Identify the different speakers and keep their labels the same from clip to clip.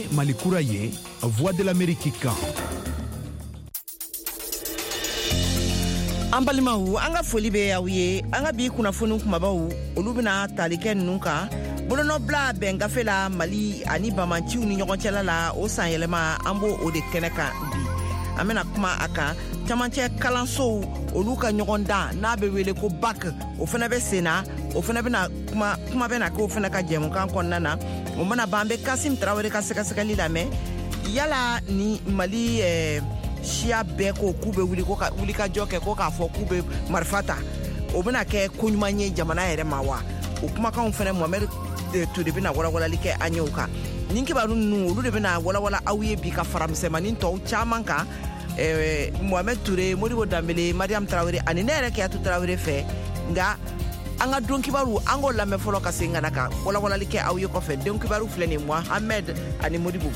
Speaker 1: ye Mali kura ye Voix de l'Amérique kan.
Speaker 2: An balimaw an ka foli bɛ aw ye an ka bi kunnafoni kumabaw olu bɛna tali kɛ ninnu kan bolonɔbila bɛn gafe la Mali ani bamanciw ni ɲɔgɔn cɛla la o san yɛlɛma an b'o o de kɛnɛ kan bi an bɛna kuma a kan camancɛ kalansow olu ka ɲɔgɔn dan n'a bɛ wele ko bac o fana bɛ sen na o fana bɛna kuma bɛna kɛ o fana ka jɛmukan kɔnɔna na o mana ban an bɛ Kasim Tarawele ka sɛgɛsɛgɛli lamɛn yala ni Mali siya bɛɛ ko k'u bɛ wuli ko ka wuli ka jɔ kɛ ko k'a fɔ k'u bɛ marifa ta o bɛna kɛ ko ɲuman ye jamana yɛrɛ ma wa o kumakanw fana Mohamed Toure bɛna walawalali kɛ an ye o kan nin kibaru ninnu olu de bɛna walawala aw ye bi ka fara misɛnmanin tɔw caman kan Mohamed Toure, Modibo Dambele, Mariam Traoré ani ne yɛrɛ Kiyatu Traoré fɛ nka an ka don kibaru an k'o lamɛn fɔlɔ ka segin ka na ka walawalali kɛ aw ye kɔfɛ don kibaru filɛ nin Mohamed ani Modibo.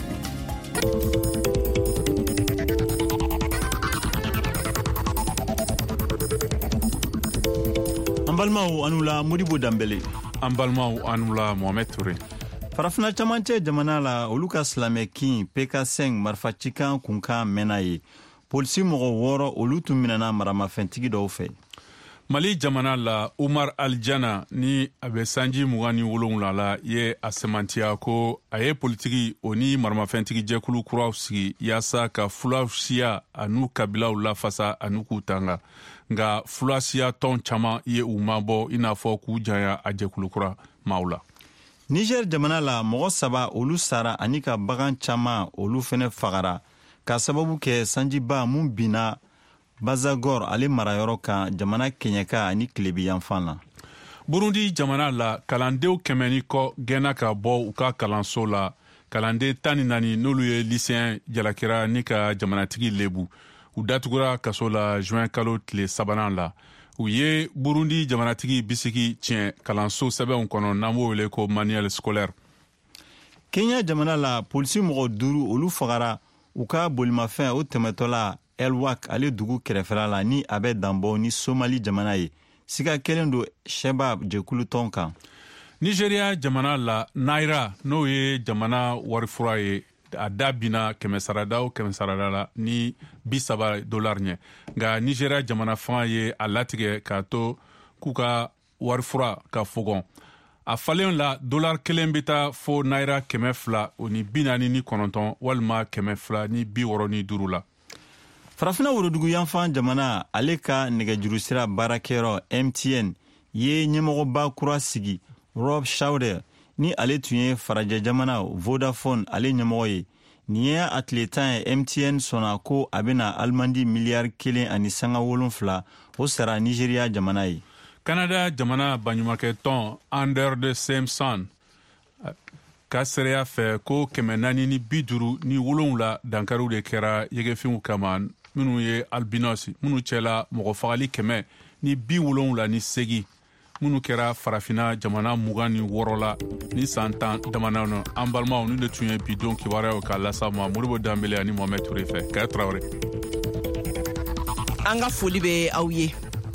Speaker 3: Balmaw anula Modibo Dambele
Speaker 4: an balimaw anula Mohamed Toure
Speaker 3: farafina camancɛ jamana la olu ka silamɛ kin PK5 marifa cikan kunkan mɛnna ye polisi mɔgɔ 6 olu tun minɛna maramafɛntigi dɔw fɛ
Speaker 4: Mali jamana la Umar Aljana ni a bɛ sanji 27 la ye a semantiya ko a ye politiki o ni maramafɛntigi jɛkulu kuraw sigi yaasa ka fulaw siya an'u kabilaw lafasa an'u k'u tanga nga fulasiya tɔn caman ye u mabɔ i n'a fɔ k'u janya a jɛkulu kura maaw la.
Speaker 3: Niger jamana la mɔgɔ 3 olu sara ani ka bagan caman olu fɛnɛ fagara ka sababu kɛ sanjiba mun bina Bazagor ale marayɔrɔ kan jamana keɲɛka ani Kilebi yanfan la.
Speaker 4: Burundi jamana la kalandenw 100 kɔ gɛnna ka bɔ u ka kalanso la kalanden 14 n'olu ye lycéen jalakira ni ka jamanatigi lebu u datugura kaso la juin kalo tile 3 la u ye Burundi jamanatigi bisiki tiɲɛ kalanso sɛbɛnw kɔnɔ n'an b'o wele ko manuel scolaire.
Speaker 3: Kenya jamana la polisi mɔgɔ 5 olu fagara u ka bolimafɛn o tɛmɛtɔ la Elwak ale dugu kɛrɛfɛla la ni a bɛ danbɔ ni Somali jamana ye siga kelen do Shebab jɛkulu tɔn kan.
Speaker 4: Nigeria jamana la Naira n'o ye jamana warifura ye a da bina 100 la ni $30 ɲɛ nka Nigeria jamana fanga ye a latigɛ k'a to k'u ka warifura ka fogɔn a falen la $1 bɛ taa fo Naira 200 o ni 49 walima 200 ni 65 la.
Speaker 3: Farafina worodugu yanfan jamana ale ka nɛgɛjuru sira baarakɛyɔrɔ MTN ye ɲɛmɔgɔba kura sigi Rob Schauder ni ale tun ye farajɛ jamana Vodafone ale ɲɛmɔgɔ ye nin ye a tile 10 ye MTN sɔnna ko a bɛna Alimandi miliyari 1.7 o sara Nigeria jamana ye.
Speaker 4: Canada jamana baɲumankɛ tɔn Under the Same Sun ka sereya fɛ ko 450 dankariw de kɛra yegefinw kama minnu ye albinos minnu cɛla mɔgɔ fagali 178 minnu kɛra farafina jamana 26 la ni san 10 damana no an balimaw ni de tun ye bidon kibaruyaw ka lasa ma Modibo Dambele ani Mohamed Toure fɛ Kaya Traoré.
Speaker 2: An ka foli bɛ aw ye.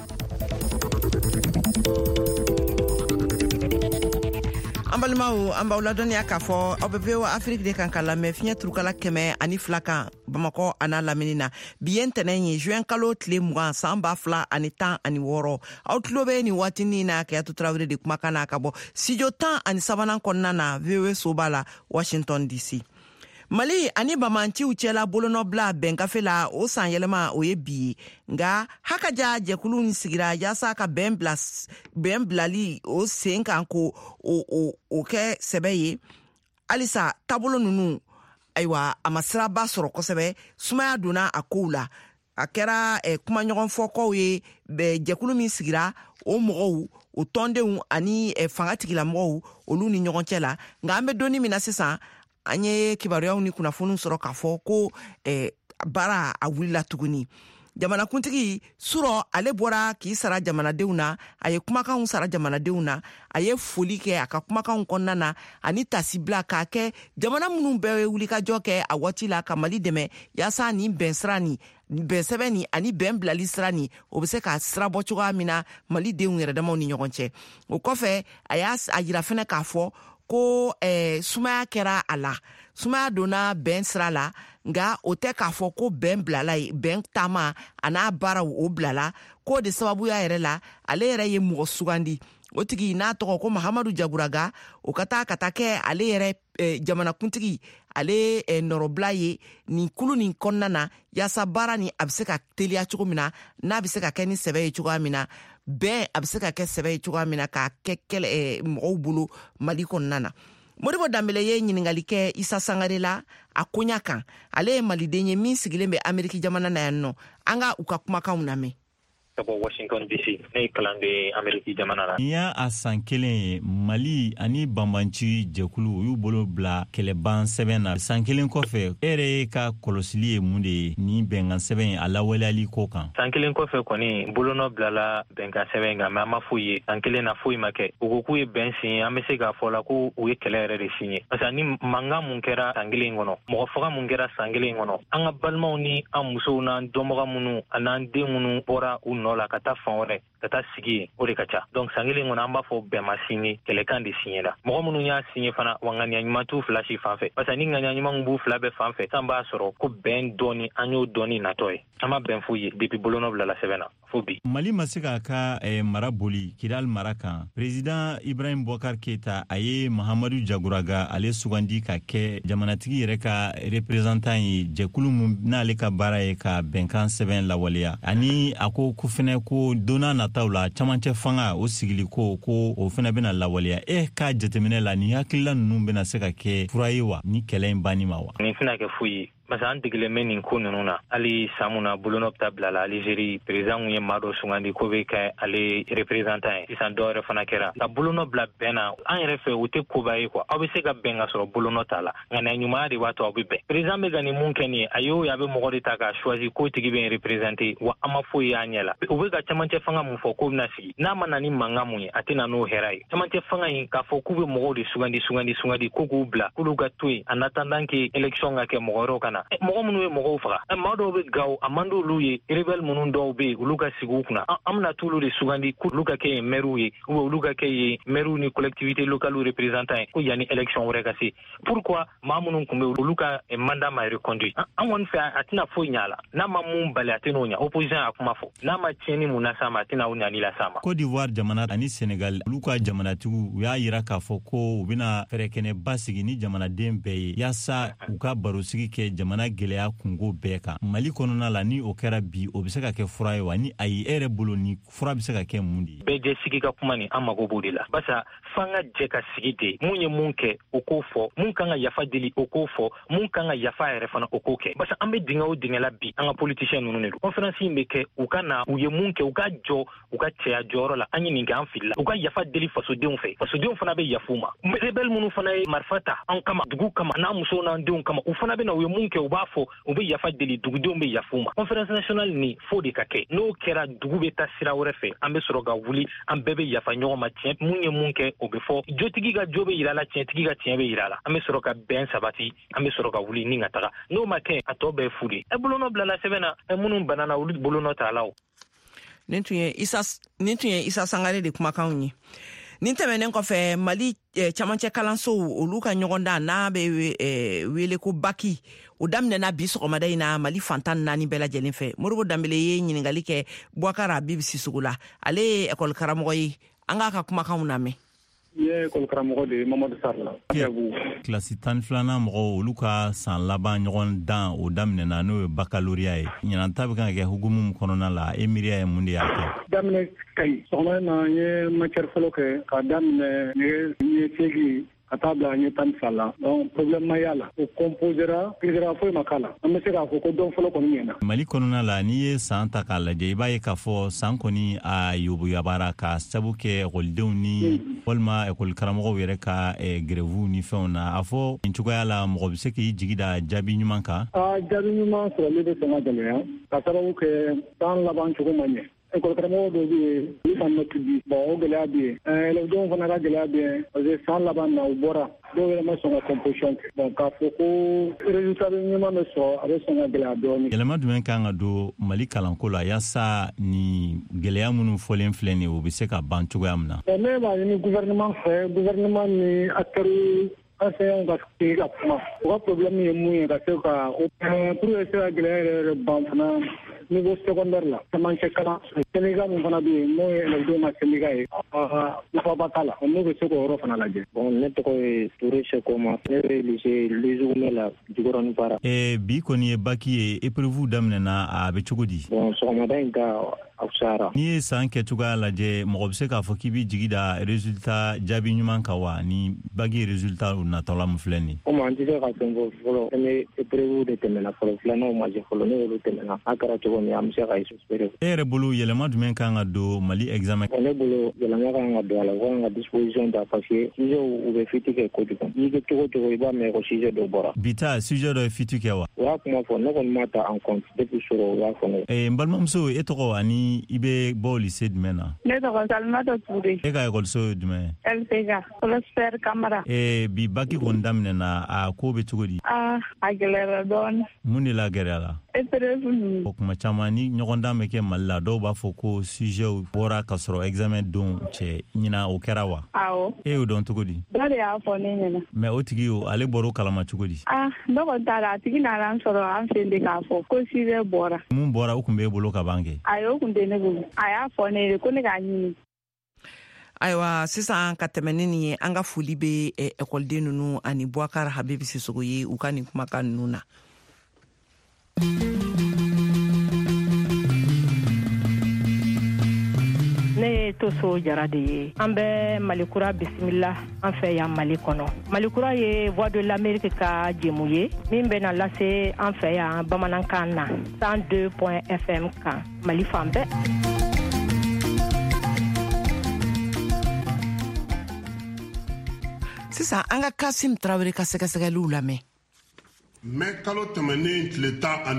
Speaker 2: An balimaw an b'aw ladɔnniya k'a fɔ aw bɛ VOA Afrique de kan ka lamɛn fiɲɛ turukala 102 kan Bamakɔ a n'a lamini na bi ye ntɛnɛn ye juin kalo tile 20 san 2016 aw tulo bɛ nin waatinin na Kiyatu Traoré de kumakan na ka bɔ studio 13 kɔnɔna na VOA soba la Washington DC. Mali ani bamanciw cɛla bolonɔbila bɛngafe la o san yɛlɛma o ye bi ye nka hakaja jɛkulu ni sigira yaasa ka bɛn bilali o sen kan ko o kɛ sɛbɛ ye alisa taabolo ninnu ayiwa a ma siraba sɔrɔ kosɛbɛ sumaya donna a kow la a kɛra kumaɲɔgɔnfɔkɔw ye jɛkulu min sigira o mɔgɔw o tɔndenw ani fanga tigilamɔgɔw olu ni ɲɔgɔn cɛ la nka an bɛ donni min na sisan an ye kibaruyaw ni kunnafoniw sɔrɔ k'a fɔ ko baara a wulila tuguni jamanakuntigi Suro ale bɔra k'i sara jamanadenw na a ye kumakanw sara jamanadenw na a ye foli kɛ a ka kumakanw kɔnɔna na ani tasibila k'a kɛ jamana minnu bɛɛ ye wulikajɔ kɛ a waati la ka Mali dɛmɛ yaasa ni bɛn sira ni bɛn sɛbɛn ni ani bɛn bilali sira ni o bɛ se ka sira bɔ cogoya min na Mali denw yɛrɛ damaw ni ɲɔgɔn cɛ o kɔfɛ a y'a jira fɛnɛ k'a fɔ ko sumaya kɛra a la sumaya donna bɛn sira la nga o tɛ k'a fɔ ko bɛn bilala ye bɛn taama a n'a baaraw o bilala k'o de sababuya yɛrɛ la ale yɛrɛ ye mɔgɔ sugandi o tigi n'a tɔgɔ ko Mahamadu Jaguraga o ka taa kɛ ale yɛrɛ jamanakuntigi ale nɔrɔbila ye nin kulu nin kɔnɔna na yaasa baara ni a bɛ se ka teliya cogo min na n'a bɛ se ka kɛ ni sɛbɛ ye cogoya min na bɛn a bɛ se ka kɛ sɛbɛ ye cogoya min na k'a kɛ mɔgɔw bolo Mali kɔnɔna na. Modibo Dambele ye ɲininkali kɛ Isa Sangare la a koɲa kan ale ye maliden ye min sigilen bɛ Ameriki jamana na yan nɔ an ka u ka kumakanw lamɛn.
Speaker 5: Washington DC ne kalande Ameriki jamana la.
Speaker 3: N'i y'a san kelen ye Mali ani Banbanci jɛkulu u y'u bolo bila kɛlɛban sɛbɛn na san kelen kɔfɛ e yɛrɛ ka kɔlɔsili ye mun de ye ni bɛnkan sɛbɛn a lawaleyali ko kan?
Speaker 5: San kelen kɔfɛ kɔni bolonɔ bilala bɛnkan sɛbɛn kan mais an ma foyi ye san kelen na foyi ma kɛ u ko k'u ye bɛn signé an bɛ se k'a fɔ la ko u ye kɛlɛ yɛrɛ de signé parce que ni mankan mun kɛra san kelen kɔnɔ mɔgɔ faga mun kɛra san kelen kɔnɔ an ka balimaw ni an musow n'an dɔnbaga minnu an'an den minnu bɔra u nɔ la ka taa fan wɛrɛ ka taa sigi o de ka ca donc san kelen kɔnɔ an b'a fɔ bɛn ma signé kɛlɛkan de signé la mɔgɔ minnu y'a signé fana wa ŋaniya ɲuman t'u fila si fan fɛ parce que ni ŋaniya ɲuman b'u fila bɛɛ fan fɛ san b'a sɔrɔ ko bɛn dɔɔni an y'o dɔɔni natɔ ye an ma bɛn foyi ye depuis bolonɔ bilala sɛbɛn na fo bi.
Speaker 3: Mali ma se k'a ka mara boli Kidal mara kan président Ibrahim Boubacar Keita a ye Mahamadu Jaguraga ale sugandi ka kɛ jamanatigi yɛrɛ ka représentant ye jɛkulu mun n'ale ka baara ye ka bɛnkan sɛbɛn lawaleya ani a ko fɛnɛ ko donna nataw la camancɛ fanga o sigili ko o fɛnɛ bɛna lawaleya k'a jateminɛ la ni hakilila ninnu bɛna se ka kɛ fura ye wa ni kɛlɛ in banni ma wa?
Speaker 5: Nin tɛna kɛ foyi ye parce que an degilen bɛ nin ko ninnu na hali san mun na bolonɔ bɛ taa bila la Algérie président mun ye maa dɔ sugandi ko bɛ kɛ ale représentant ye sisan dɔ yɛrɛ fana kɛra ka bolonɔ bila bɛn na an yɛrɛ fɛ o tɛ koba ye quoi aw bɛ se ka bɛn ka sɔrɔ bolonɔ t'a la ŋaniya ɲumanya de b'a to aw bɛ bɛn président bɛ ka nin mun kɛ nin ye a y'o a bɛ mɔgɔ de ta k'a choisi k'o tigi bɛ représenter wa an ma foyi ye an ɲɛ la u bɛ ka camancɛ fanga mun fɔ k'o bɛna sigi n'a ma na ni mankan mun ye a tɛ na n'o hɛrɛ ye camancɛ fanga in k'a fɔ k'u bɛ mɔgɔw de sugandi ko k'u bila k'olu ka to yen en attendant que élection ka kɛ mɔgɔ wɛrɛw ka na mɔgɔ minnu ye mɔgɔw faga maa dɔw bɛ gawo a man d'olu ye rebelle minnu dɔw bɛ yen olu ka sigi u kunna an bɛna t'olu de sugandi k'olu ka kɛ yen maires ye ou olu ka kɛ yen maires ni collectivités locales représentants ye ko yanni élection wɛrɛ ka se pourquoi maa minnu tun bɛ olu ka mandat ma reconduit an kɔni fɛ a tɛna foyi ɲɛ a la n'a ma mun bali a tɛn'o ɲɛ opposition y'a kuma fɔ n'a ma tiɲɛni mun na s'a ma a tɛna o ɲani la s'a ma.
Speaker 3: Côte d'Ivoire jamana ani Sénégal olu ka jamanatigiw u y'a yira k'a fɔ ko u bɛna fɛɛrɛkɛnɛba sigi ni jamanaden bɛɛ ye yaasa u ka barosigi kɛ jamana gɛlɛya kungo bɛɛ kan Mali kɔnɔna la ni o kɛra bi o bɛ se ka kɛ fura ye wa ni ayi e yɛrɛ bolo ni fura bɛ se ka kɛ mun de ye?
Speaker 5: Bɛɛ jɛ sigi ka kuma ni an mago b'o de la basa f'an ka jɛ ka sigi de mun ye mun kɛ o k'o fɔ mun kan ka yafa deli o k'o fɔ mun kan ka yafa yɛrɛ fana o k'o kɛ basa an bɛ dingɛ o dingɛ la bi an ka politicien ninnu de don conférence in bɛ kɛ u ka na u ye mun kɛ u ka jɔ u ka cɛya jɔyɔrɔ la an ye nin kɛ an filila u ka yafa deli fasodenw fɛ fasodenw fana bɛ yafu ma rebelle minnu fana ye marifa ta an kama dugu kama n'an musow n'an denw kama u fana bɛ na u ye mun kɛ u b'a fɔ u bɛ yafa deli dugudenw bɛ yafu ma conférence nationale ni fo de ka kɛ n'o kɛra dugu bɛ taa sira wɛrɛ fɛ an bɛ sɔrɔ ka wuli an bɛɛ bɛ yafa ɲɔgɔn ma tiɲɛ mun ye mun kɛ o bɛ fɔ jotigi ka jo bɛ yira la tiɲɛtigi ka tiɲɛ bɛ yira la an bɛ sɔrɔ ka bɛn sabati an bɛ sɔrɔ ka wuli ni ka taga n'o ma kɛ a tɔ bɛɛ fu de bolonɔ bilala sɛbɛn na minnu banana olu bolonɔ t'a la o.
Speaker 2: Nin tun ye Isa Sangare de kumakanw ye. Nin tɛmɛnen kɔfɛ Mali camancɛ kalansow olu ka ɲɔgɔndan n'a bɛ wele ko baki o daminɛna bi sɔgɔmada in na Mali fantan 4 bɛɛ lajɛlen fɛ. Modibo Dambele ye ɲininkali kɛ Boubacar Habib Sissogo la ale ye école karamɔgɔ ye an k'a ka kumakanw lamɛn.
Speaker 6: Ye école karamɔgɔ de Mamadou Sarr
Speaker 3: Kilasi 12nan mɔgɔw olu ka san laban ɲɔgɔn dan o daminɛna n'o ye baccalauréat ye ɲinanta bɛ kan ka kɛ hukumu min kɔnɔna la e miiriya ye mun de y'a kɛ?
Speaker 6: Daminɛ kayi sɔgɔmada na n ye matière fɔlɔ kɛ ka daminɛ ye segi ka taa bila n ye 12 la donc problème ma y'a la o composera foyi ma k'a la an bɛ se k'a fɔ ko dɔn fɔlɔ kɔni ɲɛna.
Speaker 3: Mali kɔnɔna la n'i ye san ta k'a lajɛ i b'a ye k'a fɔ san kɔni a yabara ka sabu kɛ ekɔlidenw ni walima ekɔli karamɔgɔw yɛrɛ ka grève ni fɛnw na a fɔ nin cogoya la mɔgɔ bɛ se k'i jigi da jaabi ɲuman kan?
Speaker 6: Jaabi ɲuman sɔrɔli bɛ sɔn ka gɛlɛya ka sababu kɛ san laban cogo ma ɲɛ. école karamɔgɔ dɔw bɛ yen olu fana ma tubi o gɛlɛya bɛ yen élèves fana ka gɛlɛya bɛ yen parce que san laban na u bɔra dɔw yɛrɛ ma sɔn ka composition kɛ k'a fɔ ko résultat ɲuman bɛ sɔrɔ a bɛ sɔn ka gɛlɛya dɔɔnin.
Speaker 3: Yɛlɛma jumɛn kan ka don Mali kalanko la yaasa ni gɛlɛya minnu fɔlen filɛ nin o bɛ se ka ban cogoya min na.
Speaker 6: Ne b'a ɲini gouvernement fɛ gouvernement ni acteurs enseignants ka sigi ka kuma u ka problème ye mun ye ka se ka pour que se ka gɛlɛya yɛrɛ ban fana niveau secondaire la camancɛ kalan syndicat min fana bɛ yen n'o ye élèves ma syndicat ye nafaba t'a la n'o bɛ se k'o yɔrɔ fana lajɛ.
Speaker 7: Ne tɔgɔ ye Toure Sekoma ne bɛ lycée Lezugune la Jikɔrɔni Para.
Speaker 3: Bi kɔni ye bac ye épreuve daminɛna a bɛ cogo di?
Speaker 7: Sɔgɔmada in ta afusara. N'i
Speaker 3: ye san kɛcogoya lajɛ mɔgɔ bɛ se k'a fɔ k'i bɛ jigi da résultat jaabi ɲuman kan wa ni bac ye résultat natɔla min filɛ nin?
Speaker 7: Komi an tɛ se ka fɛn fɔ fɔlɔ ne épreuve de tɛmɛna fɔlɔ filananw ma jɛ fɔlɔ ne y'olu tɛmɛna a kɛra cogo min an bɛ se ka espérer.
Speaker 3: E yɛrɛ bolo yɛlɛma jumɛn kan ka don Mali examen?
Speaker 7: Ne bolo yɛlɛma kan ka don a la ko kan ka disposition ta parce que sujet u bɛ fiti kɛ kojugu n'i kɛ cogo cogo i b'a mɛn ko sujet dɔ bɔra.
Speaker 3: Bi ta sujet dɔ ye fiti kɛ wa?
Speaker 7: U y'a kuma fɔ ne kɔni ma ta en compte depuis sɔrɔ u y'a fɔ ne.
Speaker 3: N balimamuso e tɔgɔ ani i bɛ bɔ lycée jumɛn na?
Speaker 8: Ne tɔgɔ Salimata Toure.
Speaker 3: E ka école ye jumɛn?
Speaker 8: LPK Prosper Camara.
Speaker 3: Bi bac kɔni daminɛna a ko bɛ cogo di?
Speaker 8: A gɛlɛyara dɔɔnin.
Speaker 3: Mun de la gɛlɛyara?
Speaker 8: Épreuve ninnu.
Speaker 3: O kuma caman ni ɲɔgɔndan bɛ kɛ Mali la dɔw b'a fɔ ko sujet bɔra ka sɔrɔ examen don cɛ ɲina o kɛra wa?
Speaker 8: Awɔ.
Speaker 3: E y'o dɔn cogo di?
Speaker 8: Dɔ de y'a fɔ ne ɲɛna.
Speaker 3: Mais o tigi ale bɔra o kalama cogo di?
Speaker 8: Ne kɔni t'a la a tigi nana an sɔrɔ an fɛ de k'a fɔ ko sujet bɔra.
Speaker 3: Mun bɔra o tun b'e bolo ka ban kɛ?
Speaker 8: Ayi o tun tɛ ne bolo a y'a fɔ ne ye ko ne k'a ɲini.
Speaker 2: Ayiwa sisan ka tɛmɛ ni nin ye an ka foli bɛ ekɔliden ninnu ani Bouakar Habibi Sisoko ye u ka nin kumakan ninnu na.
Speaker 9: Ne ye Toso Jara de ye. An bɛ Malikura bisimila an fɛ yan Mali kɔnɔ. Malikura ye Voix de l'Amérique ka jɛmu ye min bɛna lase an fɛ yan bamanankan na 102.fm kan Mali fan bɛɛ.
Speaker 2: Sisan an ka Kasim Traoré ka sɛgɛsɛgɛliw lamɛn.
Speaker 10: Mais kalo tɛmɛnen tile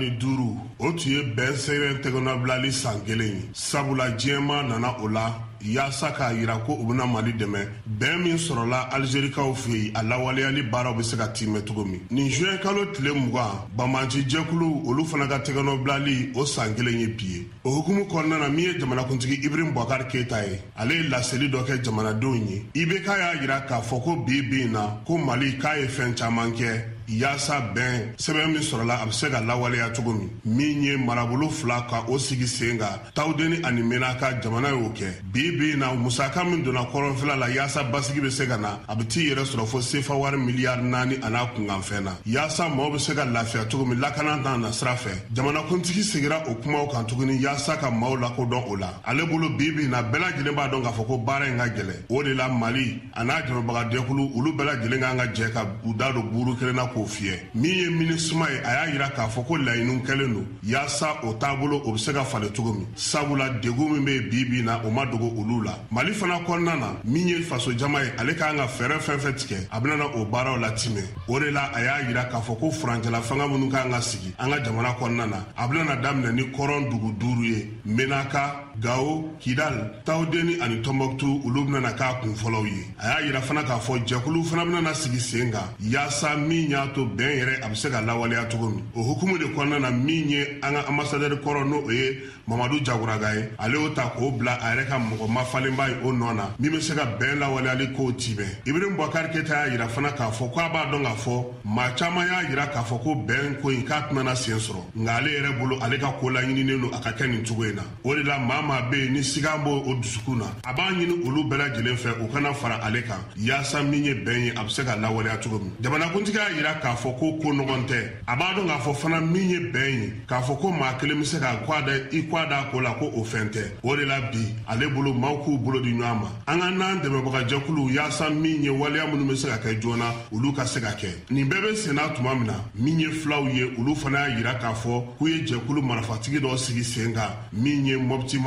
Speaker 10: 15 o tun ye bɛn sɛbɛn tɛgɛnɔbilali san 1 ye sabula diɲɛma nana o la yaasa k'a yira ko u bɛna Mali dɛmɛ bɛn min sɔrɔla Algérikaw fɛ yen a lawaleyali baaraw bɛ se ka timɛ cogo min nin juin kalo tile 20 Bamaji jɛkulu olu fana ka tɛgɛnɔbilali o san 1 ye bi ye o hukumu kɔnɔna na min ye jamanakuntigi Ibrahim Boubacar Keita ye ale ye laseli dɔ kɛ jamanadenw ye IBK y'a yira k'a fɔ ko bi in na ko Mali k'a ye fɛn caman kɛ yaasa bɛn sɛbɛn min sɔrɔla a bɛ se ka lawaleya cogo min ye marabolo 2 ka o sigi sen kan Tawudeni ani Menaka jamana y'o kɛ bi na musaka min donna kɔrɔnfɛla la yaasa basigi bɛ se ka na a bɛ t'i yɛrɛ sɔrɔ fo sefa wari miliyari 4 an'a kunkanfɛn na yaasa maaw bɛ se ka lafiya cogo min lakana t'a na sira fɛ jamanakuntigi segira o kumaw kan tuguni yaasa ka maaw lakodɔn o la ale bolo bi na bɛɛ lajɛlen b'a dɔn k'a fɔ ko baara in ka gɛlɛn o de la Mali a n'a dɛmɛbagadɛkulu olu bɛɛ lajɛlen kan ka jɛ ka u da don buru kelen na k'o fiyɛ min ye minisuma ye a y'a yira k'a fɔ ko laɲiniw kɛlen don yaasa o taabolo o bɛ se ka falen cogo min sabula degun min bɛ bi na o ma dogo olu la Mali fana kɔnɔna na min ye faso jama ye ale k'an ka fɛɛrɛ fɛn fɛn tigɛ a bɛna o baaraw latimɛ o de la a y'a yira k'a fɔ ko furancɛla fanga minnu k'an ka sigi an ka jamana kɔnɔna na a bɛna daminɛ ni kɔrɔn dugu 5 ye Menaka Gao Kidal Tawudeni ani Tombouctou olu bɛna k'a kun fɔlɔw ye a y'a yira fana k'a fɔ jɛkulu fana bɛna sigi sen kan yaasa min y'a to bɛn yɛrɛ a bɛ se ka lawaleya cogo min o hukumu de kɔnɔna na min ye an ka ambassadeur kɔrɔ n'o ye Mamadu Jaguraga ye ale y'o ta k'o bila a yɛrɛ ka mɔgɔ mafalenba ye o nɔ na min bɛ se ka bɛn lawaleyali kow tibɛn Ibrahim Boubacar Keita y'a yira fana k'a fɔ k'a b'a dɔn k'a fɔ maa caman y'a yira k'a fɔ ko bɛn ko in k'a tɛna sen sɔrɔ nka ale yɛrɛ bolo ale ka ko laɲininen don a ka kɛ nin cogo in na o de la maa bɛ yen ni siga b'o o dusukun na a b'a ɲini olu bɛɛ lajɛlen fɛ u kana fara ale kan yaasa min ye bɛn ye a bɛ se ka lawaleya cogo min jamanakuntigi y'a yira k'a fɔ ko nɔgɔn tɛ a b'a dɔn k'a fɔ fana min ye bɛn ye k'a fɔ ko maa kelen bɛ se ka k'a da ko la ko o fɛn tɛ o de la bi ale bolo maaw k'u bolo di ɲɔgɔn ma an ka n'an dɛmɛbagajɛkulu yaasa min ye waleya minnu bɛ se ka kɛ joona olu ka se ka kɛ nin bɛɛ bɛ senna tuma min na min ye filaw ye olu fana y'a yira k'a fɔ k'u ye jɛkulu marifatigi dɔ sigi sen kan min ye Mopti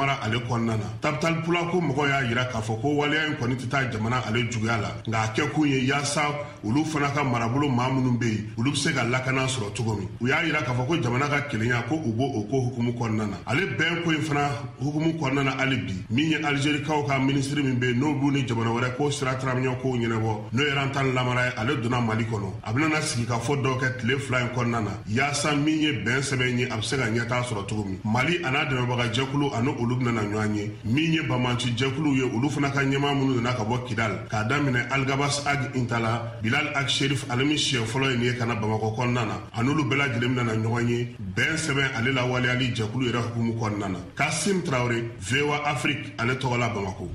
Speaker 10: lamara ale kɔnɔna na tabital pula ko mɔgɔ y'a yira k'a fɔ ko waleya in kɔni tɛ taa jamana ale juguya la nka a kɛ kun ye yaasa olu fana ka marabolo maa minnu bɛ yen olu bɛ se ka lakana sɔrɔ cogo min u y'a yira k'a fɔ ko jamana ka kelenya ko u b'o o ko hukumu kɔnɔna na ale bɛn ko in fana hukumu kɔnɔna na hali bi min ye Algérikaw ka minisiri min bɛ yen n'o b'u ni jamana wɛrɛ ko sira taramɲɔ kow ɲɛnabɔ n'o ye Rantan Lamara ye ale donna Mali kɔnɔ a bɛna sigi ka fɔ dɔw kɛ tile 2 in kɔnɔna na yaasa min ye bɛn sɛbɛn ye a bɛ se ka ɲɛtaa sɔrɔ cogo min Mali a n'a dɛmɛbaga jɛkulu ani olu bɛna ɲɔgɔn ye min ye Bamanci jɛkulu ye olu fana ka ɲɛmaa minnu nana ka bɔ Kidal k'a daminɛ Algabas Ag Intala Bilal Ag Sherif ale min siɲɛ fɔlɔ ye nin ye ka na Bamakɔ kɔnɔna na ani olu bɛɛ lajɛlen bɛna ɲɔgɔn ye bɛn sɛbɛn ale la waleyali jɛkulu yɛrɛ hukumu kɔnɔna na Kasim Traoré VOA Afrique ale tɔgɔ la Bamako.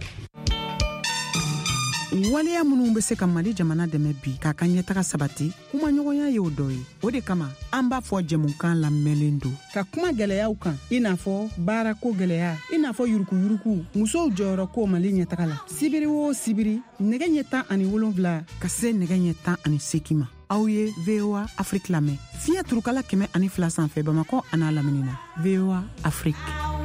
Speaker 11: Waleya minnu bɛ se ka Mali jamana dɛmɛ bi k'a ka ɲɛtaga sabati kuma ɲɔgɔnya ye o dɔ ye o de kama an b'a fɔ jɛmukan lamɛnlen don ka kuma gɛlɛyaw kan i n'a fɔ baarako gɛlɛya i n'a fɔ yurukuyuruku musow jɔyɔrɔ ko Mali ɲɛtaga la sibiri o sibiri nɛgɛ ɲɛ 17 ka se nɛgɛ ɲɛ 18 ma aw ye VOA Afrique lamɛn fiɲɛ turukala 102 sanfɛ Bamakɔ a n'a lamini na VOA Afrique.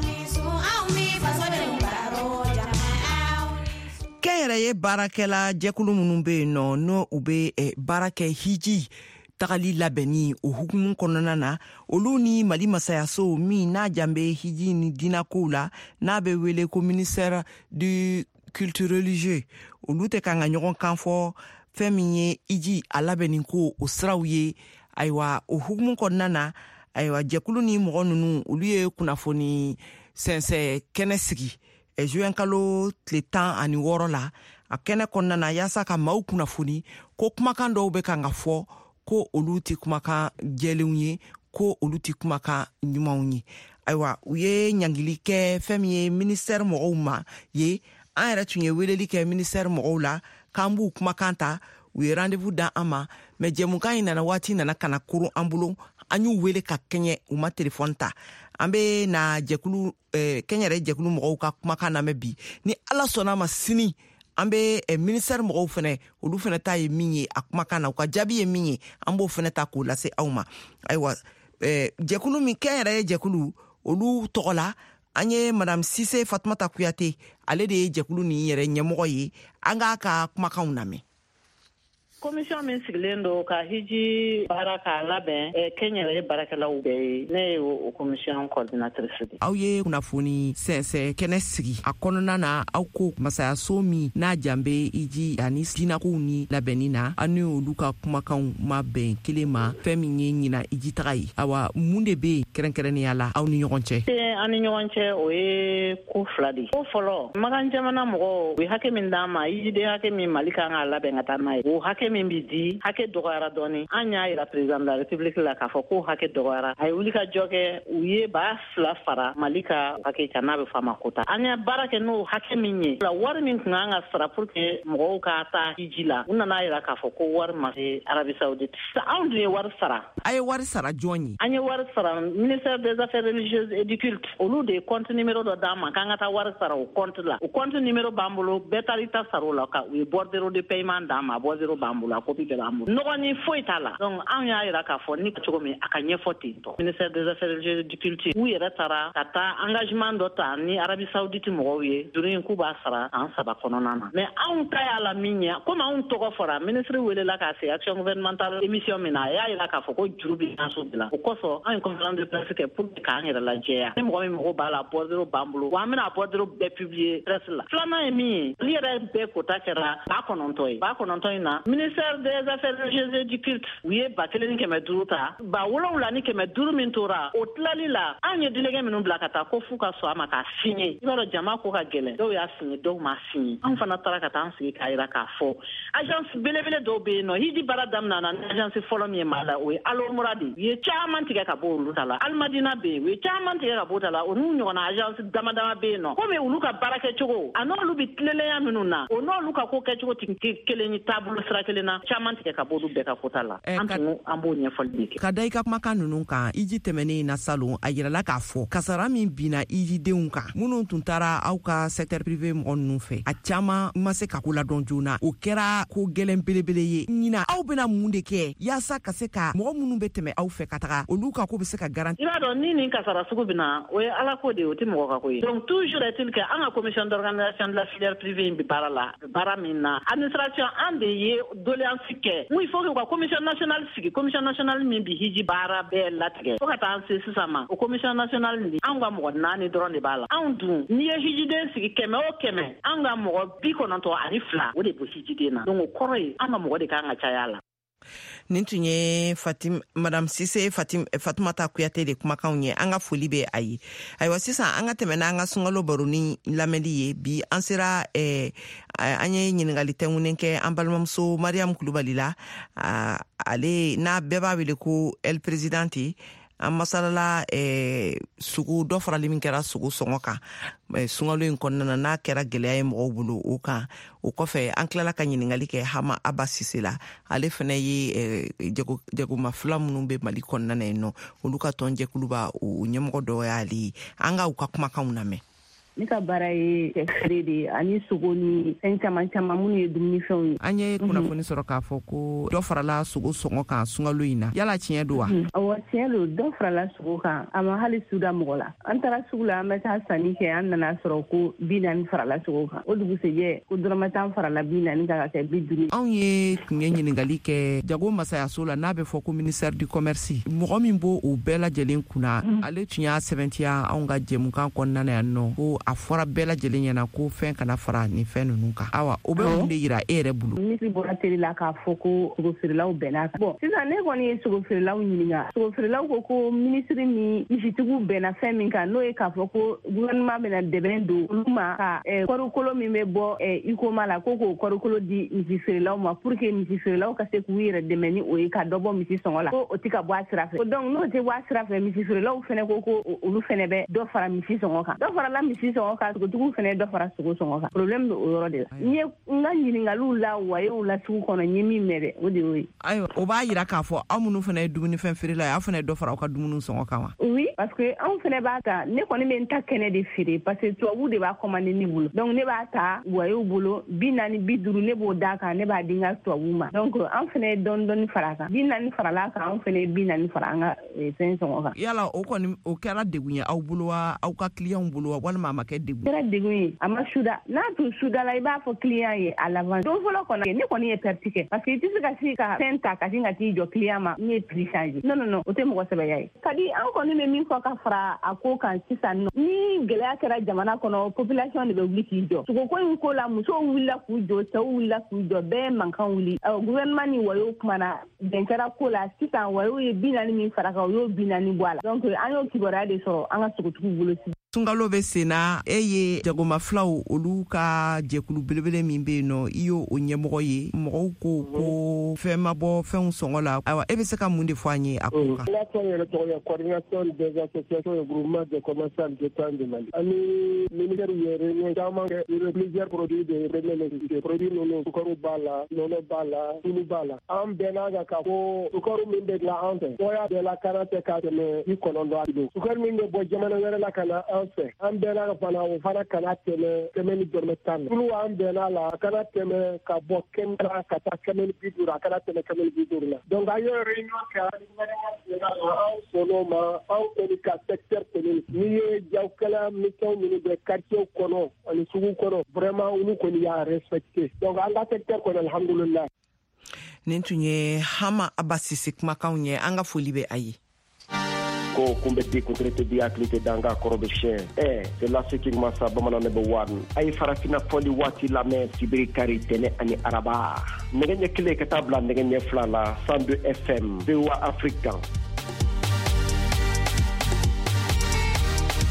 Speaker 2: Kɛ yɛrɛ ye baarakɛla jɛkulu minnu bɛ yen nɔ n'o u bɛ baara kɛ hiji tagali labɛnni o hukumu kɔnɔna na olu ni Mali masayaso min n'a jan bɛ hiji ni dinakow la n'a bɛ wele ko ministère du culture religieux olu tɛ kan ka ɲɔgɔn kan fɔ fɛn min ye hiji a labɛnni ko o siraw ye ayiwa o hukumu kɔnɔna na ayiwa jɛkulu ni mɔgɔ ninnu olu ye kunnafoni sɛnsɛn kɛnɛ sigi juin kalo tile 16 la a kɛnɛ kɔnɔna na yaasa ka maaw kunnafoni ko kumakan dɔw bɛ kan ka fɔ ko olu tɛ kumakan jɛlenw ye ko olu tɛ kumakan ɲumanw ye ayiwa u ye ɲangili kɛ fɛn min ye ministère mɔgɔw ma ye an yɛrɛ tun ye weleli kɛ ministère mɔgɔw la k'an b'u kumakan ta u ye rendez-vous da an ma mais jɛmukan in nana waati nana kana koron an bolo an y'u wele ka kɛɲɛ u ma telefɔni ta an bɛ na jɛkulu kɛnyɛrɛ jɛkulu mɔgɔw ka kumakan lamɛn bi ni Ala sɔnna ma sini an bɛ ministère mɔgɔw fɛnɛ olu fɛnɛ ta ye min ye a kumakan na u ka jaabi ye min ye an b'o fɛnɛ ta k'o lase aw ma ayiwa jɛkulu min kɛnyɛrɛ jɛkulu olu tɔgɔ la an ye madame Sise Fatumata Kuyate ale de ye jɛkulu nin yɛrɛ ɲɛmɔgɔ ye an k'a ka kumakanw lamɛn.
Speaker 12: Commission min sigilen don ka hiji baara k'a labɛn kɛnyɛrɛ baarakɛlaw bɛɛ ye ne ye o commission coordinatrice de. Aw ye kunnafoni sɛnsɛn kɛnɛ sigi a kɔnɔna na aw ko masayaso min n'a jan bɛ hiji ani dinakow ni labɛnni na an ni olu ka kumakanw ma bɛn kelen ma fɛn min ye ɲina hiji taga ye awa mun de bɛ kɛrɛnkɛrɛnnenya la aw ni ɲɔgɔn cɛ. An ni ɲɔgɔn cɛ o ye ko fila de. Ko fɔlɔ Magan jamana mɔgɔw u ye hakɛ min d'an ma hijiden hakɛ min Mali kan k'a labɛn ka taa n'a ye o hakɛ min bi di hakɛ dɔgɔyara dɔɔni an y'a yira président de la république la k'a fɔ ko hakɛ dɔgɔyara a ye wuli ka jɔ kɛ u ye ba 2 fara Mali ka hakɛ kan n'a bɛ fɔ a ma kota an y'a baara kɛ n'o hakɛ min ye la wari min kun kan ka sara pour que mɔgɔw ka taa hiji la u nana yira k'a fɔ ko wari ma se Arabie Saoudite anw dun ye wari sara a ye wari sara jɔn ye an ye wari sara ministère des affaires religieuses et du culte olu de compte numéro dɔ d'an ma k'an ka taa wari sara o compte la o compte numéro b'an bolo bɛɛ taara i ta sara o la ka u ye bordereau de paiement d'an ma bordereau b'an bolo nɔgɔ ni foyi t'a la donc an y'a yira k'a fɔ ni cogo min a ka ɲɛfɔ ten tɔ ministère des affaires religieuses du culte u yɛrɛ taara ka taa engagement dɔ ta ni Arabie Saoudite mɔgɔw ye juru in k'u b'a sara an 7 kɔnɔna na mais anw ta y'a la min ye comme anw tɔgɔ fɔra ministre welela k'a se action gouvernementale émission min na a y'a yira k'a fɔ ko juru bɛ anso de la o kɔsɔn an ye conférence de presse kɛ pour que k'an yɛrɛ lajɛya ni mɔgɔ min mɔgɔ b'a la bordereau b'an bolo wa an bɛna bordereau bɛɛ publier presse la filanan ye min ye olu yɛrɛ bɛɛ kota kɛra 9 ye 9 in na ministère des affaires religieuses du culte u ye 1500 ta 7,500 min tora o tilali la an ye délégué minnu bila ka taa ko fu ka sɔn a ma k'a signé i b'a dɔn jama ko ka gɛlɛn dɔw y'a signé dɔw ma signé an fana taara ka taa an sigi k'a yira k'a fɔ agence belebele dɔw bɛ yen nɔ hiji baara daminɛ na ni agence fɔlɔ min ye Mali la o ye Alomura de u ye caman tigɛ ka bɔ olu ta la Almadina bɛ yen u ye caman tigɛ ka bɔ ta la o n'u ɲɔgɔnna agence dama bɛ yen nɔ komi olu ka baara kɛcogo a n'olu bɛ tilelenya minnu na o n'olu ka ko kɛcogo tɛ kelen ye taabolo sira kelen kelenna caman tigɛ ka bɔ du bɛɛ ka kota la an b'o ɲɛfɔli kɛ
Speaker 2: ka da i ka kumakan ninnu kan iji tɛmɛnen na salon a yirala k'a fɔ kasara min bina ijidenw kan minnu tun taara aw ka secteur privé mɔgɔ ninnu fɛ a caman ma se ka ko ladɔn joona o kɛra ko gɛlɛn belebele ye ɲina aw bena mun de kɛ yaasa ka se ka mɔgɔ minnu be tɛmɛ aw fɛ ka taga olu ka ko be se ka garanti.
Speaker 12: I b'a dɔn ni nin kasara sugu bina o ye ala ko de o tɛ mɔgɔ ka ko ye donc toujours est-il que an ka commission d'organisation de la filière privée bi baara la baara min na administration an de ye doléance kɛ mun il faut que ka commission nationale sigi commission nationale min bi hiji baara bɛɛ latigɛ fo ka taa se sisan ma o commission nationale ni an ka mɔgɔ 4 dɔrɔn de b'a la anw dun ni ye hijiden sigi 100 o 100 an ka mɔgɔ 92 o de bo hijiden na donc o kɔrɔ ye an ka mɔgɔ de kan ka caya la.
Speaker 2: Nin tun ye Madame Sise Fatumata Kuyate de kumakanw ye an ka foli be a ye ayiwa sisan an ka tɛmɛ n'an ka sunkalo baroni lamɛnni ye bi an sera an ye ɲiningali tɛŋunen kɛ an balimamuso Mariam Kulubali la ale n'a bɛɛ b'a wele ko El Presidente an masalala sugu dɔ farali min kɛra sugu sɔngɔ kan sunkalo in kɔnɔna n'a kɛra gɛlɛya ye mɔgɔw bolo o kan o kɔfɛ an tilala ka ɲiningali kɛ Hama Aba Sise la ale fɛnɛ ye jagoma fila minnu be Mali kɔnɔna yen nɔ olu ka tɔn jɛkulu ba o ɲɛmɔgɔ dɔ y'ale an ka u ka kumakanw lamɛn.
Speaker 8: Ne ka baara ye feere de ani sogo ni fɛn caman caman minnu ye dumunifɛnw ye.
Speaker 2: An ye kunnafoni sɔrɔ k'a fɔ ko dɔ farala sogo sɔngɔ kan sunkalo in na yala tiɲɛ don wa?
Speaker 8: Awɔ tiɲɛ don dɔ farala sogo kan a ma hali suda mɔgɔ la an taara sugu la an bɛ taa sanni kɛ an nana sɔrɔ ko 40 farala sogo kan o dugusɛjɛ ko dɔrɔmɛ 10 farala 40 ka kɛ 50.
Speaker 2: Anw ye tun ye ɲiningali kɛ jago masayaso la n'a bɛ fɔ ko ministère du commerce mɔgɔ min b'o o bɛɛ lajɛlen kunna ale tun y'a sɛbɛntiya anw ka jɛmukan kɔnɔna na yan nɔ ko a fɔra bɛɛ lajɛlen ɲɛna ko fɛn kana fara ni fɛn ninnu kan awa o bɛ mun de yira e yɛrɛ bolo.
Speaker 8: Ministre bɔra teri la k'a fɔ ko sogo feerelaw bɛnna kan. Bon sisan ne kɔni ye sogo feerelaw ɲininka sogo feerelaw ko ministre ni misitigiw bɛnna fɛn min kan n'o ye k'a fɔ ko gouvernement bɛna dɛmɛ don olu ma ka kɔrikolo min bɛ bɔ ikoma la ko k'o kɔrikolo di misi feerelaw ma pour que misi feerelaw ka se k'u yɛrɛ dɛmɛ ni o ye ka dɔ bɔ misi sɔngɔ la ko o tɛ ka bɔ a sira fɛ donc n'o tɛ bɔ a sira fɛ misi feerelaw fɛnɛ ko olu fɛnɛ bɛ dɔ fara misi sɔngɔ kan dɔ farala misi sɔngɔ kan sogotigiw fɛnɛ dɔ fara sogo sɔngɔ kan problème bɛ o yɔrɔ de la n ye n ka ɲininkaliw la wayew la sugu kɔnɔ n ye min mɛn dɛ o de y'o ye.
Speaker 2: Ayiwa o b'a yira k'a fɔ aw minnu fɛnɛ ye dumunifɛn feerela ye aw fɛnɛ dɔ fara aw ka dumuni sɔngɔ kan wa?
Speaker 8: Oui parce que anw fɛnɛ b'a ta ne kɔni bɛ n ta kɛnɛ de feere parce que tubabuw de b'a commandé ne bolo donc ne b'a ta wayew bolo 40 50 ne b'o d'a kan ne b'a di n ka tubabuw ma donc an fɛnɛ ye dɔɔni fara a kan 40 farala kan an fɛnɛ ye 40 fara an ka fɛn sɔngɔ kan. Yala
Speaker 2: o kɔni o kɛra degun ye aw bolo wa aw ka clientw bolo wa walima a ma kɛ degun?
Speaker 8: Kɛra degun ye a ma suda n'a tun suda la i b'a fɔ client ye à l'avance don fɔlɔ kɔnɔ ne kɔni ye perte kɛ parce que i tɛ se ka si ka fɛn ta ka sin ka t'i jɔ client ma ne ye prix changer non o tɛ mɔgɔ sɛbɛya ye ka di an kɔni bɛ min fɔ ka fara a ko kan sisan nɔ ni gɛlɛya kɛra jamana kɔnɔ population de bɛ wuli k'i jɔ sogoko in ko la musow wulila k'u jɔ cɛw wulila k'u jɔ bɛɛ ye mankan wuli gouvernement ni wayo kumana bɛn kɛra ko la sisan wayo ye 40 min fara kan o y'o 40 bɔ a la donc an y'o kibaruya de sɔrɔ an ka sogotigiw bolo sisan.
Speaker 2: Sunkalo bɛ sen na e ye jagoma filaw olu ka jɛkulu belebele min bɛ yen nɔ i y'o ɲɛmɔgɔ ye mɔgɔw ko fɛn ma bɔ fɛnw sɔngɔ la ayiwa e bɛ se ka mun de fɔ an ye a ko kan.
Speaker 6: La tɔn yɛrɛ tɔgɔ ye coordination des associations et groupements de commerçants d'État de Mali ani ministère ye réunion caman kɛ sur plusieurs produits de première nécessité produits ninnu sukaro b'a la nɔnɔ b'a la tulu b'a la an bɛnna kan ka fɔ sukaro min bɛ dilan an fɛ dɔgɔya bɛɛ la kana tɛ ka tɛmɛ 90 kilo sukaro min bɛ bɔ jamana wɛrɛ la ka na an bɛnna fana o fana kana tɛmɛ 10 tulu an bɛnna la kana tɛmɛ ka bɔ 100 ka taa 50 a kana tɛmɛ 50 la donc an ye réunion kɛ an sɔnn'o ma an kɔni ka secteur kɔni n'i ye jagokɛla misɛnw minnu bɛ quartier kɔnɔ ani sugu kɔnɔ vraiment olu kɔni y'a respecté donc an ka secteur kɔnɔ alhamdulillah.
Speaker 2: Nin tun ye Hama Aba Sise kumakanw ye an ka foli bɛ a ye.
Speaker 13: Ko kumbeti kutrete di aklite danga korobe shen c'est la seking masa bamana ne bewan ay farafina foli wati la me sibiri kari tene ani araba negenye kile katabla negenye flala 102 FM VOA Africa.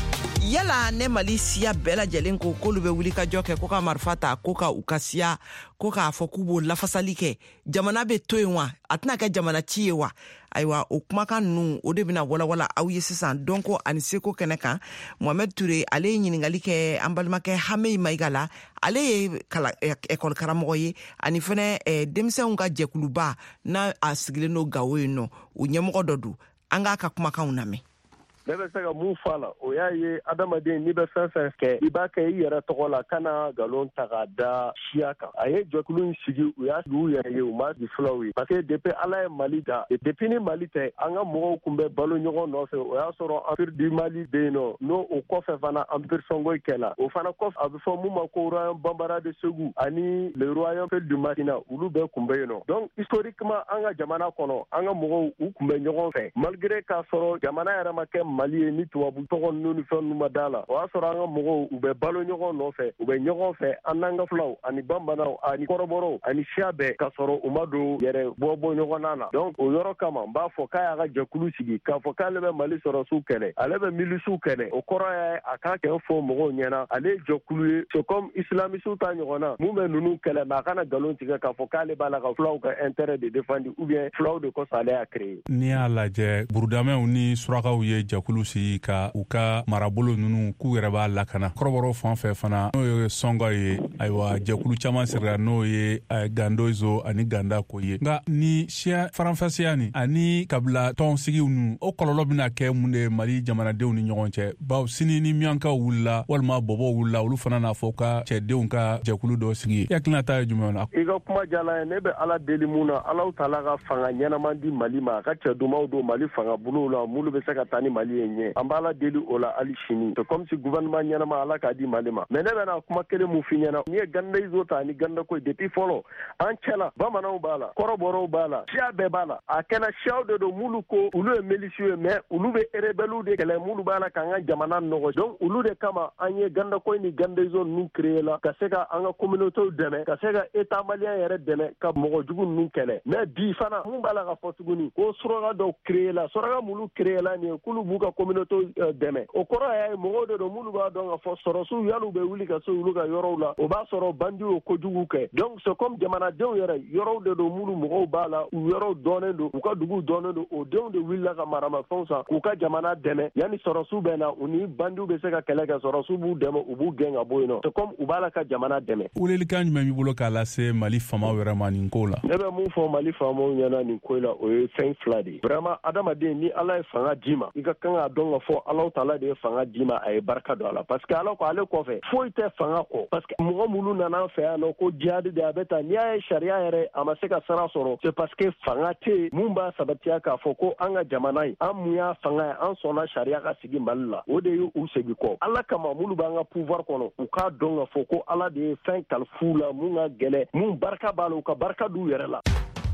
Speaker 2: yala ne Mali siya bɛɛ lajɛlen ko k'olu bɛ wuli ka jɔ kɛ ko ka marifa ta ko ka u ka siya ko k'a fɔ k'u b'o lafasali kɛ jamana bɛ to yen wa a tɛna kɛ jamana ci ye wa ayiwa o kumakan ninnu o de bɛna walawala aw ye sisan dɔnko ani seko kɛnɛ kan Mohamed Ture ale ye ɲininkali kɛ an balimakɛ Hame Mayiga la ale ye ekɔli karamɔgɔ ye ani fɛnɛ denmisɛnw ka jɛkuluba n'a a sigilen no Gawo yen nɔ o ɲɛmɔgɔ dɔ don an k'a ka kumakanw lamɛn.
Speaker 13: Ne bɛ se ka mun fɔ a la o y'a ye adamaden n'i bɛ fɛn fɛn kɛ i b'a kɛ i yɛrɛ tɔgɔ la kana nkalon ta k'a da siya kan a ye jɛkulu in sigi u y'a sigi u yɛrɛ ye u ma sigi fulaw ye parce que depuis Ala ye Mali da depuis ni Mali tɛ an ka mɔgɔw tun bɛ balo ɲɔgɔn nɔfɛ o y'a sɔrɔ empire du Mali bɛ yen nɔ n'o o kɔfɛ fana empire Sɔngoyi kɛla o fana kɔfɛ a bɛ fɔ mun ma ko royaume Bambara de Segu ani le royaume du Makina olu bɛɛ tun bɛ yen nɔ donc historiquement an ka jamana kɔnɔ an ka mɔgɔw u tun bɛ ɲɔgɔn fɛ malgré k'a sɔrɔ jamana yɛrɛ ma kɛ Mali ye ni tubabu tɔgɔ ninnu ni fɛn ninnu ma da la o y'a sɔrɔ an ka mɔgɔw u bɛ balo ɲɔgɔn nɔfɛ u bɛ ɲɔgɔn fɛ an n'an ka fulaw ani bambanaw ani kɔrɔbɔrɔw ani siya bɛɛ k'a sɔrɔ u ma don yɛrɛ bɔ ɲɔgɔnna na donc o yɔrɔ kama n b'a fɔ k'a y'a ka jɛkulu sigi k'a fɔ k'ale bɛ Mali sɔrɔsiw kɛlɛ ale bɛ milisiw kɛlɛ o kɔrɔ ye a k'a kɛ fɔ mɔgɔw ɲɛna ale ye jɛkulu ye c'est comme islamisiw ta ɲɔgɔnna mun bɛ ninnu kɛlɛ mais a kana nkalon tigɛ k'a fɔ k'ale b'a la ka fulaw ka intérêt de défendre ou bien fulaw de kɔsɔn ale y'a créé.
Speaker 4: N'i y'a lajɛ burudamɛw ni surakaw ye jɛkulu sigi ka u ka marabolo ninnu k'u yɛrɛ b'a lakana kɔrɔbɔrɔ fan fɛ fana n'o ye Sɔnga ye ayiwa jɛkulu caman sirira n'o ye Gandozo ani Ganda ko ye nka ni siya faranfasiya ni ani kabila tɔnsigiw ninnu o kɔlɔlɔ bɛna kɛ mun de Mali jamanadenw ni ɲɔgɔn cɛ bawo sini ni miyankaw wulila walima bɔbɔw wulila olu fana n'a fɔ ka cɛdenw ka jɛkulu dɔ sigi hakilina ta ye jumɛn na.
Speaker 13: I ka kuma jala ye ne bɛ Ala deli mun na Ala taala ka fanga ɲɛnaman di Mali ma a ka cɛ dumanw don Mali fanga bolo la mulu bɛ se ka taa ni Mali ye ɲɛ an b'a la deli o la hali sini c'est comme si gouvernement ɲɛnama Ala k'a di Mali ma mais ne bɛna kuma kelen mun f'i ɲɛna n'i ye Gandaizo ta ani Gandako depuis fɔlɔ an cɛla bamananw b'a la kɔrɔbɔrɔw b'a la siya bɛɛ b'a la a kɛra siyaw de don mulu ko olu ye milisiw ye mais olu bɛ rebelles de kɛlɛ mulu b'a la k'an ka jamana nɔgɔ donc olu de kama an ye Gandako ni Gandaizo ninnu créé la ka se ka an ka communautéw dɛmɛ ka se ka état malien yɛrɛ dɛmɛ ka mɔgɔ jugu ninnu kɛlɛ mais bi fana mun b'a la ka fɔ tuguni ko suraka dɔw créé la suraka mulu créé la nin ye k'olu b'u ka communautéw dɛmɛ o kɔrɔ y'a ye mɔgɔw de don minnu b'a dɔn k'a fɔ sɔrɔsiw y'al'u bɛ wuli ka se olu ka yɔrɔw la o b'a sɔrɔ bandiw ye kojugu kɛ donc c'est comme jamanadenw yɛrɛ yɔrɔw de don minnu mɔgɔw b'a la u yɔrɔw dɔnnen don u ka duguw dɔnnen don o denw de wulila ka maramafɛnw san k'u ka jamana dɛmɛ yanni sɔrɔsiw bɛ na u ni bandiw bɛ se ka kɛlɛ kɛ sɔrɔsiw b'u dɛmɛ u b'u gɛn ka bɔ yen nɔ c'est comme u b'a la ka jamana dɛmɛ.
Speaker 4: welelikan jumɛn b'i bolo k'a lase Mali faamaw yɛrɛ ma nin ko la.
Speaker 13: ne bɛ mun fɔ Mali faamaw ɲɛna nin ko la o ye fɛn fila de ye vraiment adamaden ni Ala ye fanga d'i ma i ka kan k'a dɔn ka fɔ Ala taala de ye fanga d'i ma a ye barika don a la parce que Ala ko ale kɔfɛ foyi tɛ fanga kɔ parce que mɔgɔ minnu nana an fɛ yan nɔ ko jihadi de a bɛ taa n'i y'a ye sariya yɛrɛ a ma se ka sara sɔrɔ c'est parce que fanga tɛ yen mun b'a sabatiya k'a fɔ ko an ka jamana in an mun y'a fanga ye an sɔnna sariya ka sigi Mali la o de ye u segin kɔ Ala kama minnu b'an ka pouvoir kɔnɔ u k'a dɔn ka fɔ ko Ala de ye fɛn kalifu la mun ka gɛlɛ mun barika b'a la u ka barika d'u yɛrɛ la.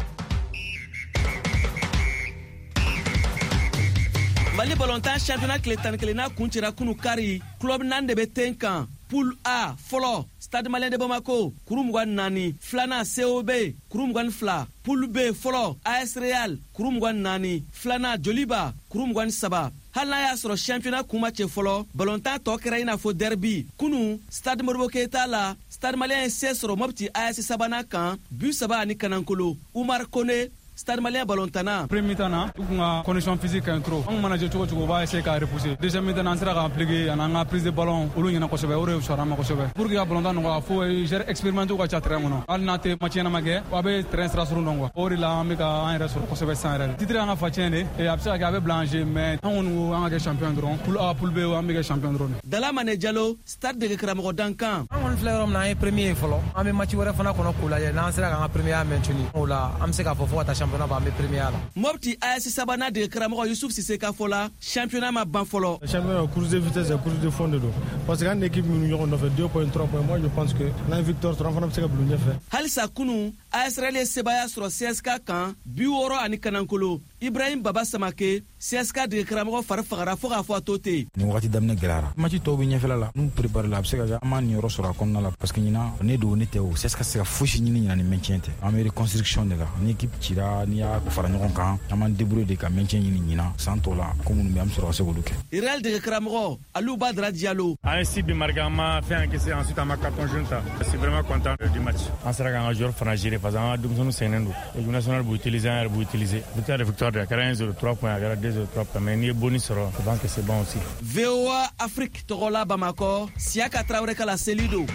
Speaker 14: Mali ballontan championnat tile 11 kun cira kunu kari club nan de bɛ ten kan poule A fɔlɔ Stade Malien de Bamako kuru 24 filanan COB kuru 22 poule B fɔlɔ AS Real kuru 24 filanan Joliba kuru 23 hali n'a y'a sɔrɔ championnat kuma cɛ fɔlɔ ballontan tɔ kɛra i n'a fɔ derby kunu Stade Modibo Keita la Stade Malien ye se sɔrɔ Mopti AS sabanan kan but 3 ani Kanankolo Umar Kone Stade Malien ballontanna
Speaker 15: premier mi-temps u kun ka condition physique ka trop an mana jɛ cogo cogo u b'a essayer ka repousser deuxième mi-temps an sera ka appliquer an ka prise de ballon olu ɲɛna kosɛbɛ o de sɔrɔ ma kosɛbɛ pour que ka ballontan nɔgɔya faut joueur expérimenté ka ca terrain kɔnɔ hali n'a tɛ match ɲɛnama kɛ a bɛ terrain sira surun dɔn quoi o de la an bɛ ka an yɛrɛ sɔrɔ kosɛbɛ san yɛrɛ titre an ka fa tiɲɛ de a bɛ se ka kɛ a bɛ bila en jeu mais an kɔni ko an ka kɛ champion dɔrɔn poule A poule B an bɛ kɛ champion dɔrɔn.
Speaker 14: Dalamane Diallo Stade de karamɔgɔ Dankan
Speaker 16: an kɔni filɛ yɔrɔ min na an ye premier ye fɔlɔ an bɛ match wɛrɛ fana kɔnɔ k'o lajɛ n'an sera k'an ka premier maintenir o la an bɛ se k'a fɔ fo ka taa championnat ba an bɛ premier
Speaker 14: Mopti AS sabanan de karamɔgɔ Youssouf Sise ka fɔ la championnat ma ban fɔlɔ.
Speaker 17: Championnat course de vitesse et course de fond de dos parce que an équipe minnu ɲɔgɔn nɔfɛ 2 points 3 points moi je pense que n'an victoire sɔrɔ an fana bɛ se ka bila ɲɛfɛ.
Speaker 14: Halisa kunu AS Real ye sebaya sɔrɔ CSKA kan 60 ani Kanankolo Ibrahim Baba Samake CSK dege karamɔgɔ fari fagara fo k'a fɔ a to ten.
Speaker 18: Nin wagati daminɛ gɛlɛyara match tɔw bɛ ɲɛfɛla la n'u préparé la a bɛ se ka kɛ an b'a nin yɔrɔ sɔrɔ a kɔnɔna la parce que ɲina ne don ne tɛ o CSK se ka fosi ɲini ɲina ni maintien tɛ an bɛ reconstruction de la ni équipe cira n'i y'a fara ɲɔgɔn kan an b'an débrouiller de ka maintien ɲini ɲina san tɔw la ko minnu bɛ an bɛ sɔrɔ ka se k'olu kɛ.
Speaker 14: Real dege karamɔgɔ Aliou Badara Diallo.
Speaker 19: An ye 6 bi marqué an ma fɛn encaissé ensuite an ma carton jaune ta. Je suis vraiment content du match. An sera k'an ka joueur fana gérer parce que an ka denmisɛnninw sɛgɛnnen don. Équipe nationale b'u utiliser an yɛrɛ b'u utiliser. Victoire de victoire de a kɛra 1-0 3 points a kɛra 2-0 3 points mais n'i ye boni sɔrɔ je pense que c'est bon aussi.
Speaker 14: VOA Afrique tɔgɔla Bamako Siaka Traoré kala Selido.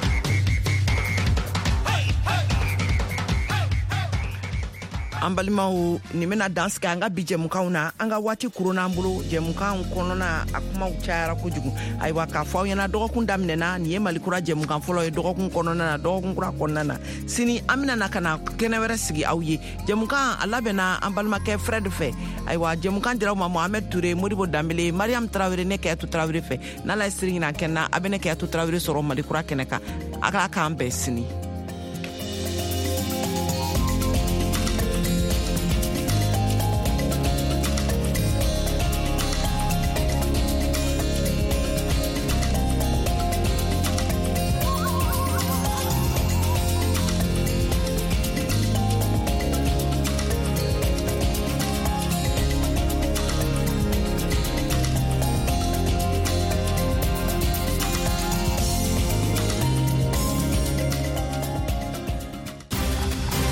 Speaker 2: An balimaw ni bena danske an ka bi jɛmukanw na an ka waati kuruna an bolo jɛmukan kɔnɔna a kumaw cayara kojugu ayiwa k'a fɔ aw ɲɛna dɔgɔkun daminɛna nin ye malikura jɛmukan fɔlɔ ye dɔgɔkun kɔnɔna na dɔgɔkun kura kɔnɔna na sini an bena na ka na kɛnɛ wɛrɛ sigi aw ye jɛmukan a labɛnna an balimakɛ Fred fɛ ayiwa jɛmukan diraw ma Mohamed Touré Modibo Dambele Mariam Traoré ne Kɛyatu Traoré fɛ n'ala ye siri ɲinan kɛnɛ na a bɛ ne Kɛyatu Traoré sɔrɔ malikura kɛnɛ kan a k'an bɛn sini.